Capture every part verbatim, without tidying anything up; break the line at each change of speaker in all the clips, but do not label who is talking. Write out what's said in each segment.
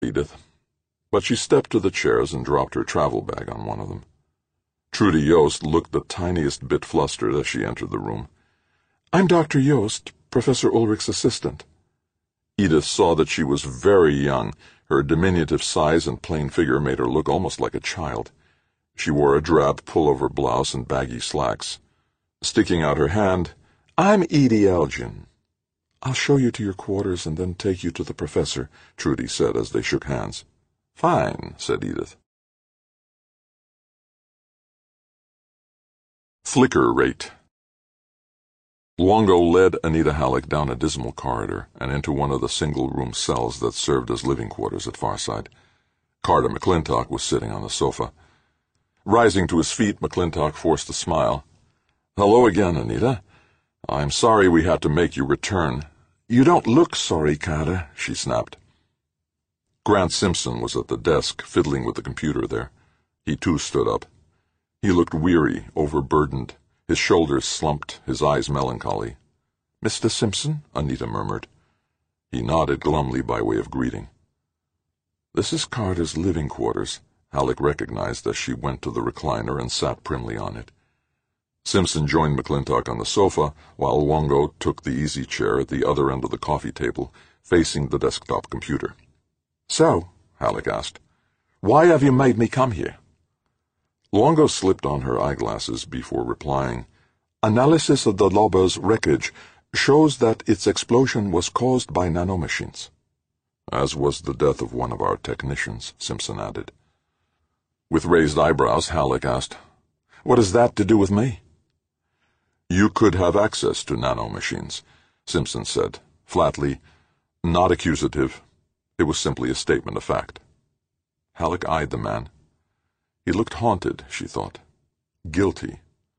Edith. But she stepped to the chairs and dropped her travel bag on one of them. Trudy Yost looked the tiniest bit flustered as she entered the room.
I'm Doctor Yost, Professor Ulrich's assistant.
Edith saw that she was very young. Her diminutive size and plain figure made her look almost like a child. She wore a drab pullover blouse and baggy slacks. Sticking out her hand, I'm Edie Elgin.
I'll show you to your quarters and then take you to the professor,
Trudy said as they shook hands.
Fine, said Edith.
Flicker rate. Luongo led Anita Halleck down a dismal corridor and into one of the single-room cells that served as living quarters at Farside. Carter McClintock was sitting on the sofa. Rising to his feet, McClintock forced a smile. Hello again, Anita. I'm sorry we had to make you return.
You don't look sorry, Carter, she snapped.
Grant Simpson was at the desk, fiddling with the computer there. He too stood up. He looked weary, overburdened. His shoulders slumped, his eyes melancholy.
Mister Simpson?
Anita murmured. He nodded glumly by way of greeting.
This is Carter's living quarters,
Halleck recognized as she went to the recliner and sat primly on it. Simpson joined McClintock on the sofa, while Luongo took the easy chair at the other end of the coffee table, facing the desktop computer.
So, Halleck asked, why have you made me come here?
Luongo slipped on her eyeglasses before replying.
Analysis of the Lober's wreckage shows that its explosion was caused by nanomachines.
As was the death of one of our technicians, Simpson added. With raised eyebrows, Halleck asked,
What has that to do with me?
You could have access to nanomachines, Simpson said, flatly, not accusative. It was simply a statement of fact. Halleck eyed the man. He looked haunted, she thought. Guilty.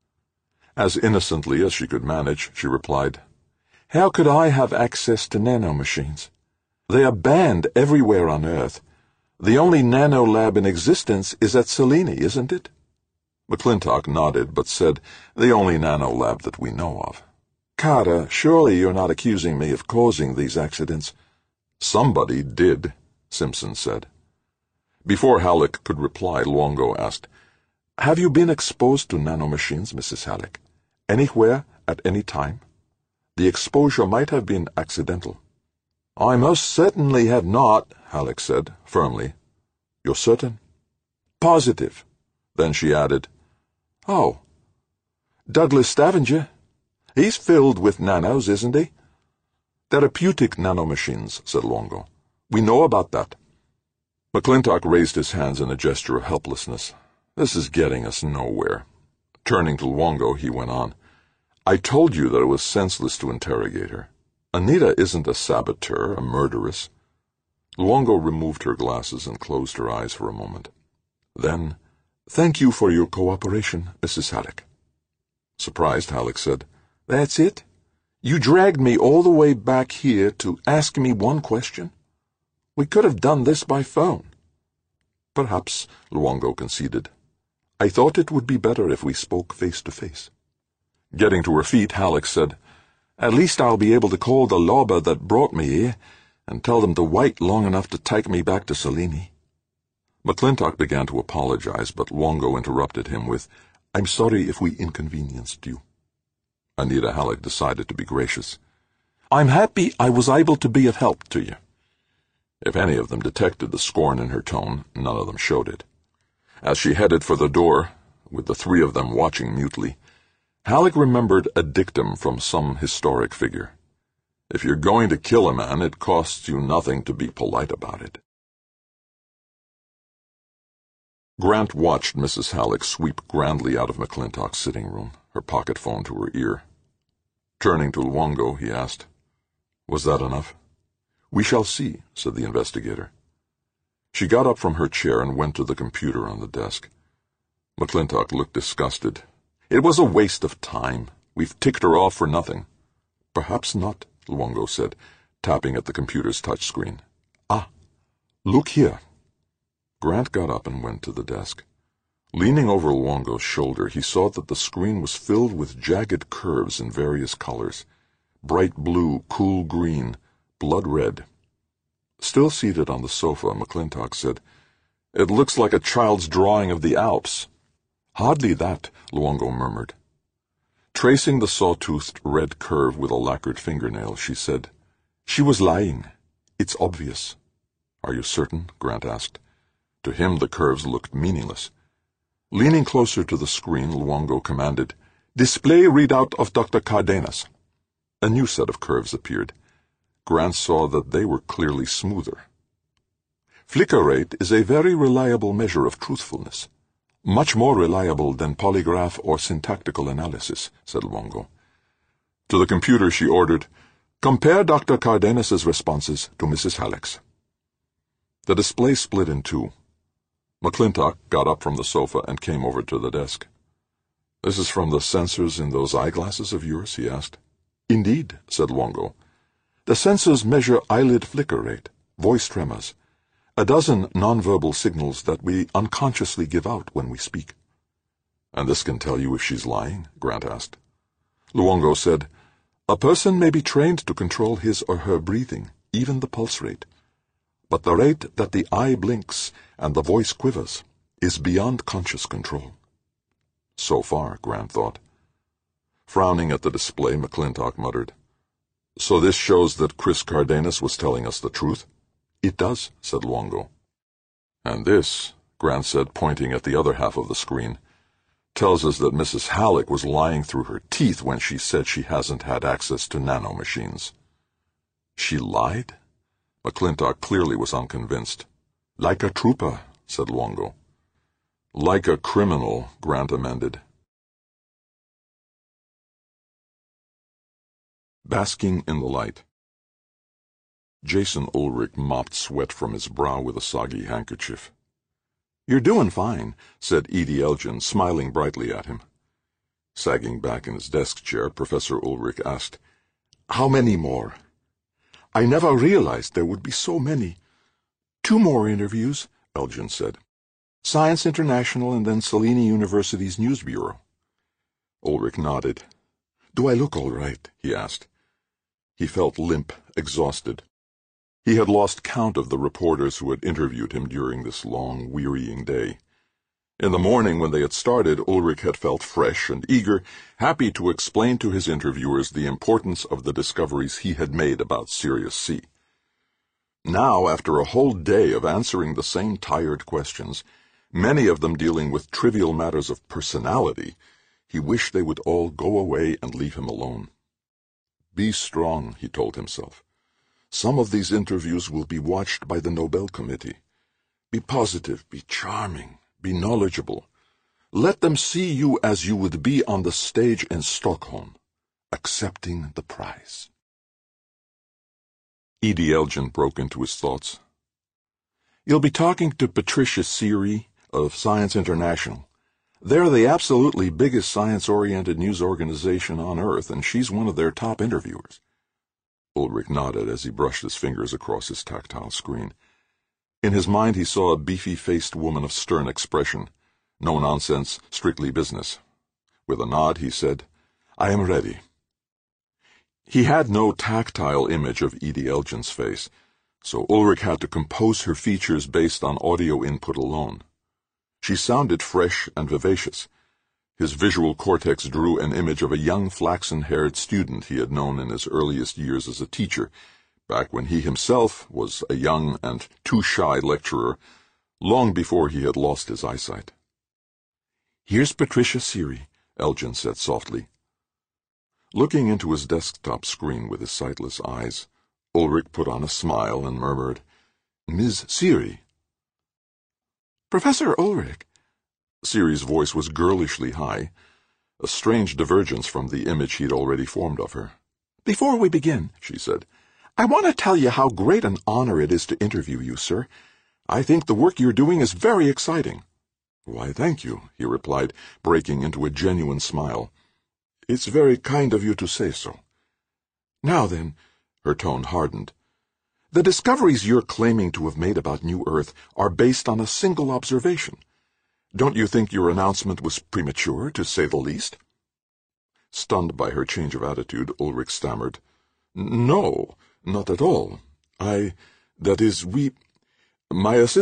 As innocently as she could manage, she replied,
How could I have access to nanomachines? They are banned everywhere on Earth. The only nano-lab in existence is at Selene, isn't it?
McClintock nodded, but said, The only nano-lab that we know of.
Carter, surely you're not accusing me of causing these accidents.
Somebody did, Simpson said. Before Halleck could reply, Luongo asked,
Have you been exposed to nanomachines, Missus Halleck? Anywhere, at any time? The exposure might have been accidental.
I most certainly have not, Halleck said, firmly.
You're certain?
Positive. Then she added,
Oh, Douglas Stavanger. He's filled with nanos, isn't he?
Therapeutic nanomachines, said Luongo.
We know about that.
McClintock raised his hands in a gesture of helplessness. This is getting us nowhere. Turning to Luongo, he went on. I told you that it was senseless to interrogate her. Anita isn't a saboteur, a murderess. Luongo removed her glasses and closed her eyes for a moment. Then,
Thank you for your cooperation, Missus Halleck.
Surprised, Halleck said,
That's it? You dragged me all the way back here to ask me one question? We could have done this by phone.
Perhaps, Luongo conceded.
I thought it would be better if we spoke face to face.
Getting to her feet, Halleck said,
At least I'll be able to call the Lober that brought me here and tell them to wait long enough to take me back to Selene.
McClintock began to apologize, but Luongo interrupted him with,
I'm sorry if we inconvenienced you.
Anita Halleck decided to be gracious.
I'm happy I was able to be of help to you.
If any of them detected the scorn in her tone, none of them showed it. As she headed for the door, with the three of them watching mutely, Halleck remembered a dictum from some historic figure. If you're going to kill a man, it costs you nothing to be polite about it. Grant watched Missus Halleck sweep grandly out of McClintock's sitting room, her pocket phone to her ear. Turning to Luongo, he asked, Was that enough?
We shall see, said the investigator.
She got up from her chair and went to the computer on the desk. McClintock looked disgusted. It was a waste of time. We've ticked her off for nothing.
Perhaps not,
Luongo said, tapping at the computer's touchscreen.
Ah, look here.
Grant got up and went to the desk. Leaning over Luongo's shoulder, he saw that the screen was filled with jagged curves in various colors. Bright blue, cool green, blood red.
Still seated on the sofa, McClintock said, "It looks like a child's drawing of the Alps." "Hardly that," Luongo murmured. Tracing the saw-toothed red curve with a lacquered fingernail, she said, "She was lying. It's obvious." "Are you certain?" Grant asked. To him the curves looked meaningless. Leaning closer to the screen, Luongo commanded, "Display readout of Doctor Cardenas." A new set of curves appeared. Grant saw that they were clearly smoother. "Flicker rate is a very reliable measure of truthfulness. Much more reliable than polygraph or syntactical analysis," said Luongo. To the computer she ordered, "Compare Doctor Cardenas's responses to Missus Halleck's." The display split in two. McClintock got up from the sofa and came over to the desk. "This is from the sensors in those eyeglasses of yours?" he asked. "Indeed," said Luongo. "The sensors measure eyelid flicker rate, voice tremors, a dozen nonverbal signals that we unconsciously give out when we speak." "And this can tell you if she's lying?" Grant asked. Luongo said, "A person may be trained to control his or her breathing, even the pulse rate. But the rate that the eye blinks and the voice quivers is beyond conscious control." So far, Grant thought. Frowning at the display, McClintock muttered, "So this shows that Chris Cardenas was telling us the truth?" "It does," said Luongo. "And this," Grant said, pointing at the other half of the screen, "tells us that Missus Halleck was lying through her teeth when she said she hasn't had access to nanomachines." "She lied?" McClintock clearly was unconvinced. "Like a trooper," said Luongo. "Like a criminal," Grant amended. Basking in the light. Jason Ulrich mopped sweat from his brow with a soggy handkerchief. "You're doing fine," said Edie Elgin, smiling brightly at him. Sagging back in his desk chair, Professor Ulrich asked, "How many more?" "I never realized there would be so many." "Two more interviews," Elgin said. "Science International and then Selene University's News Bureau." Ulrich nodded. "Do I look all right?" he asked. He felt limp, exhausted. He had lost count of the reporters who had interviewed him during this long, wearying day. In the morning when they had started, Ulrich had felt fresh and eager, happy to explain to his interviewers the importance of the discoveries he had made about Sirius C. Now, after a whole day of answering the same tired questions, many of them dealing with trivial matters of personality, he wished they would all go away and leave him alone. "Be strong," he told himself. "Some of these interviews will be watched by the Nobel Committee. Be positive, be charming, be knowledgeable. Let them see you as you would be on the stage in Stockholm, accepting the prize." Edie Elgin broke into his thoughts. "You'll be talking to Patricia Seary of Science International. They're the absolutely biggest science-oriented news organization on Earth, and she's one of their top interviewers." Ulrich nodded as he brushed his fingers across his tactile screen. In his mind he saw a beefy-faced woman of stern expression. No nonsense, strictly business. With a nod he said, "I am ready." He had no tactile image of Edie Elgin's face, so Ulrich had to compose her features based on audio input alone. She sounded fresh and vivacious. His visual cortex drew an image of a young flaxen-haired student he had known in his earliest years as a teacher, back when he himself was a young and too shy lecturer, long before he had lost his eyesight. "Here's Patricia Seary," Elgin said softly. Looking into his desktop screen with his sightless eyes, Ulrich put on a smile and murmured, "Miz Seary." "Professor Ulrich." Seary's voice was girlishly high, a strange divergence from the image he'd already formed of her. "Before we begin," she said, "I want to tell you how great an honor it is to interview you, sir. I think the work you're doing is very exciting." "Why, thank you," he replied, breaking into a genuine smile. "It's very kind of you to say so." "Now then," her tone hardened, "the discoveries you're claiming to have made about New Earth are based on a single observation. Don't you think your announcement was premature, to say the least?" Stunned by her change of attitude, Ulrich stammered, "No, not at all. I... That is, we... My assistant